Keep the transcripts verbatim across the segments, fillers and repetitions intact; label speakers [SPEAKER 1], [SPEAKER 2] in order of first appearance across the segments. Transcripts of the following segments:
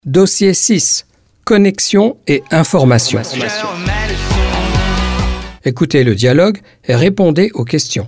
[SPEAKER 1] Dossier six. Connexion et information. Écoutez le dialogue et répondez aux questions.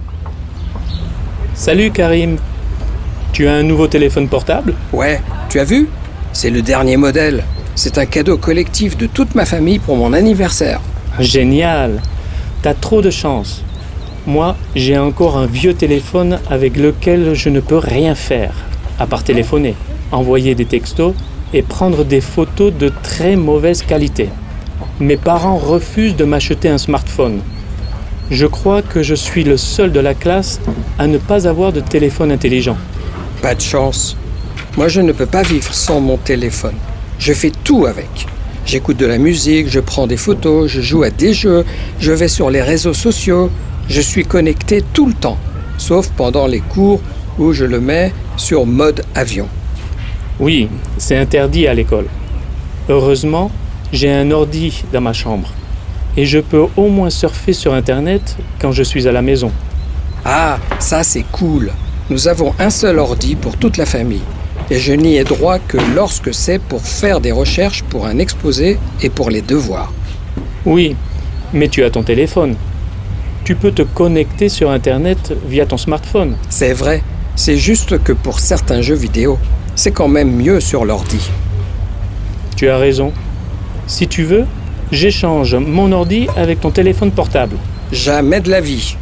[SPEAKER 2] Salut Karim, tu as un nouveau téléphone portable ?
[SPEAKER 1] Ouais, tu as vu ? C'est le dernier modèle. C'est un cadeau collectif de toute ma famille pour mon anniversaire.
[SPEAKER 2] Génial, t'as trop de chance. Moi, j'ai encore un vieux téléphone avec lequel je ne peux rien faire, à part téléphoner, envoyer des textos et prendre des photos de très mauvaise qualité. Mes parents refusent de m'acheter un smartphone. Je crois que je suis le seul de la classe à ne pas avoir de téléphone intelligent.
[SPEAKER 1] Pas de chance. Moi, je ne peux pas vivre sans mon téléphone. Je fais tout avec. J'écoute de la musique, je prends des photos, je joue à des jeux, je vais sur les réseaux sociaux. Je suis connecté tout le temps, sauf pendant les cours où je le mets sur mode avion.
[SPEAKER 2] Oui, c'est interdit à l'école. Heureusement, j'ai un ordi dans ma chambre et je peux au moins surfer sur Internet quand je suis à la maison.
[SPEAKER 1] Ah, ça c'est cool. Nous avons un seul ordi pour toute la famille et je n'y ai droit que lorsque c'est pour faire des recherches pour un exposé et pour les devoirs.
[SPEAKER 2] Oui, mais tu as ton téléphone. Tu peux te connecter sur Internet via ton smartphone.
[SPEAKER 1] C'est vrai, c'est juste que pour certains jeux vidéo, c'est quand même mieux sur l'ordi.
[SPEAKER 2] Tu as raison. Si tu veux, j'échange mon ordi avec ton téléphone portable.
[SPEAKER 1] Jamais de la vie.